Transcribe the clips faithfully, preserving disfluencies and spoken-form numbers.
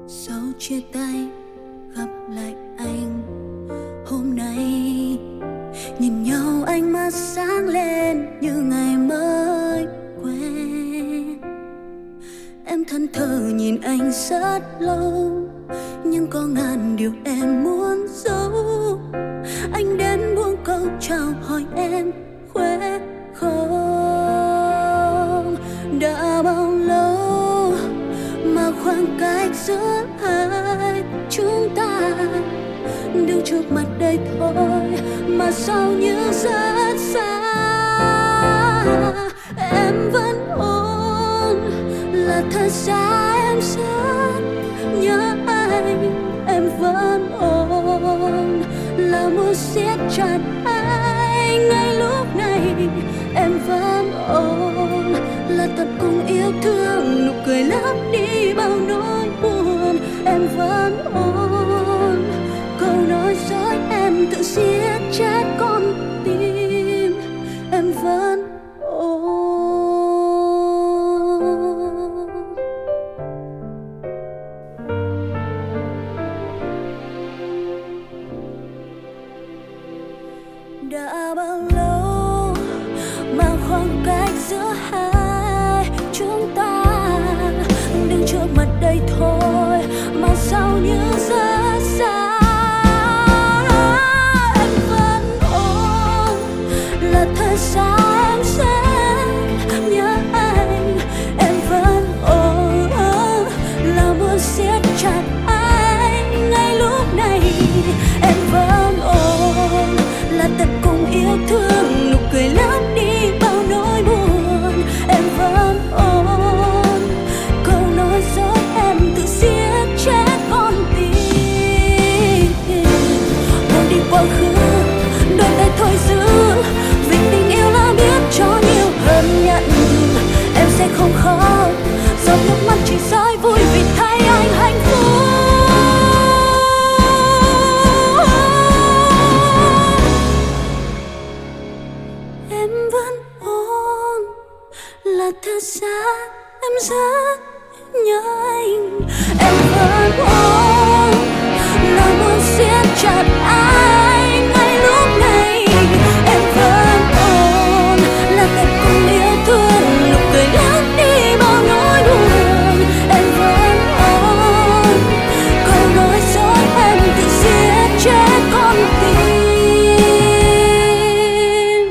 Sau chia tay gặp lại anh hôm nay, nhìn nhau ánh mắt sáng lên như ngày mới quen. Em thẫn thờ nhìn anh rất lâu, nhưng có ngàn điều em muốn giấu. Anh đến buông câu chào hỏi em khỏe không. Đã bao lâu mà khoảng cách giữa hai chúng ta đứng trước mặt đây thôi mà sao như rất xa. Em vẫn ôn là thật ra em rất nhớ anh. Em vẫn ôn là muốn siết chặt anh ngay lúc này. Em vẫn ôn là thật cùng yêu thương, nụ cười lấp đi bao nỗi buồn. Em vẫn ôn câu nói dối em tự siết chặt con tim. Em vẫn ôn. Đã bao lâu mà khoảng cách giữa hai chúng ta đứng trước mặt đây thôi mà sao như rất xa. Em vẫn ôn là thật ra em sẽ nhớ anh. Em vẫn ôn là muốn siết chặt anh ngay lúc này. Em vẫn ôn là tất cùng yêu thương, nụ cười lấp đi bao nỗi buồn. Em vẫn ôn câu nói dối em tự siết chặt con tim. Buông đi quá khứ, đôi tay thôi giữ, vì tình yêu là biết cho nhiều hơn nhận. Em sẽ không khóc, giọt nước mắt chỉ rơi vui vì thấy anh hạnh phúc. Em vẫn ôn là thật ra em rất nhớ anh. Em vẫn ôn là muốn siết chặt anh ngay lúc này. Em vẫn ôn là thật cùng yêu thương, nụ cười lấp đi bao nỗi buồn. Em vẫn ôn câu nói dối em tự siết chặt con tim.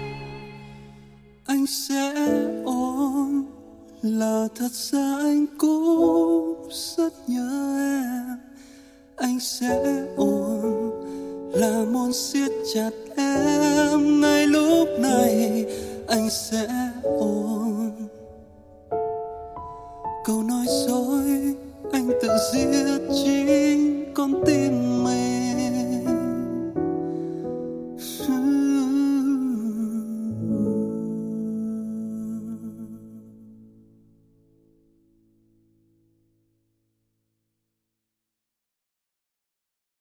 Anh sẽ ôn là thật ra anh cũng rất nhớ em. Anh sẽ ôn là muốn siết chặt em ngay lúc này. Anh sẽ ôn câu nói dối anh tự giết chính con tim.